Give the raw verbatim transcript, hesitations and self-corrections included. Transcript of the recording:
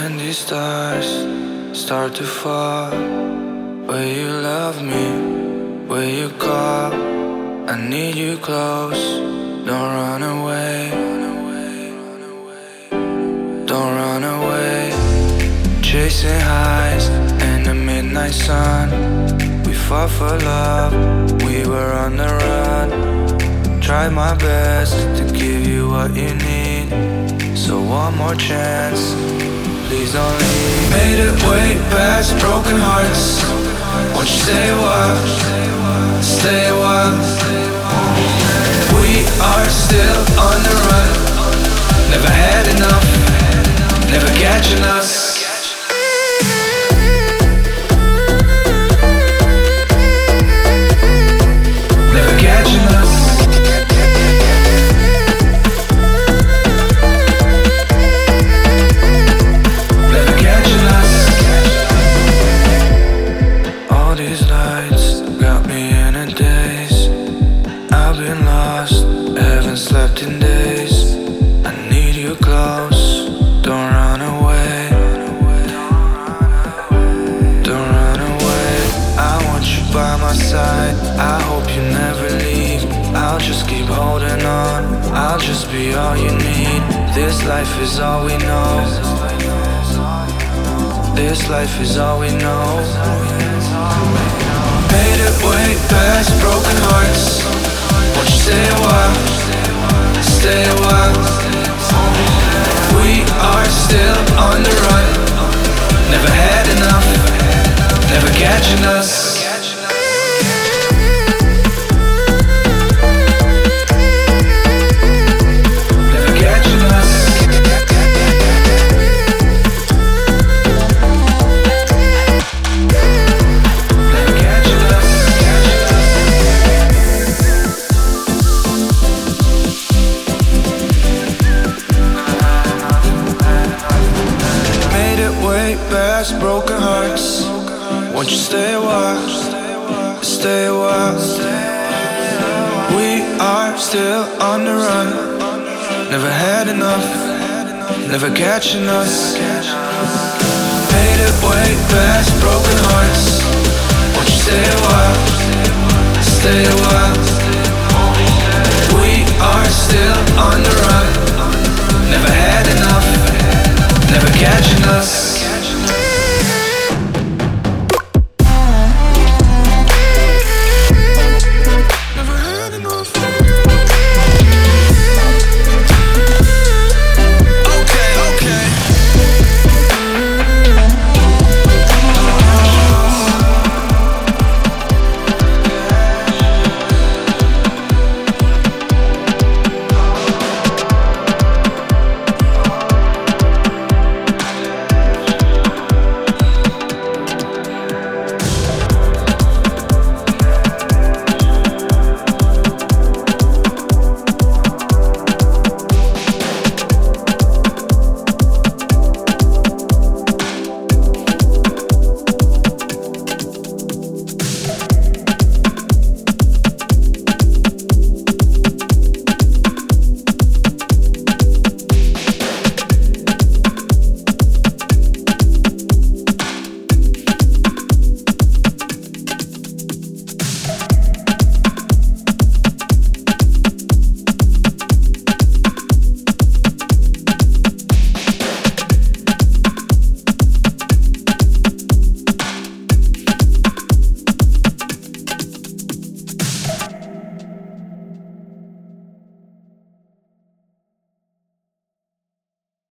when these stars start to fall, will you love me? Will you call? I need you close. Don't run away. Don't run away. Chasing highs in the midnight sun. We fought for love, we were on the run. Tried my best to give you what you need. So one more chance, please don't leave. Made it way past broken hearts. Won't you stay a while, stay a while. We are still on the run. Never had enough, never catching us. Never catching us. Never catching us. All these lights got me in a daze. I've been lost, haven't slept in days. I need you close, don't run away. Don't run away. I want you by my side, I hope you never leave. I'll just keep holding on, I'll just be all you need. This life is all we know. This life is all we know. Made it way past broken hearts. Won't you stay a while, stay a while. We are still on the run. Never had enough, never catching us. Never catching us. Never catching us. Made it way past broken hearts. Won't you stay a while, stay a while. We are still on the run. Never had enough, never catching us. Made it way past broken hearts. Won't you stay a while, stay a while. We are still